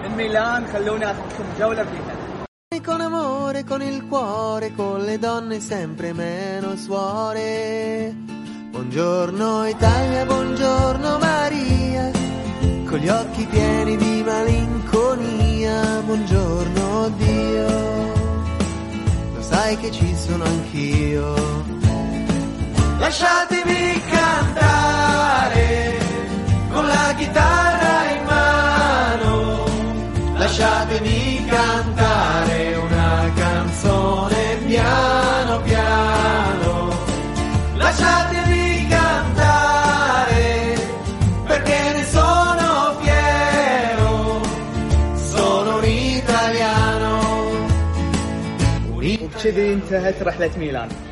من ميلان خلوني اخذكم جولة فيها. Con amore, con il cuore, con le donne sempre meno suore. Buongiorno Italia, buongiorno Maria, con gli occhi pieni di malinconia. Buongiorno Dio, lo sai che ci sono anch'io. Lasciatemi cantare con la chitarra in mano, lasciatemi cantare una canzone piano piano, lasciatemi cantare perché ne sono fiero, sono un italiano. وبكذي انتهت رحلة ميلان.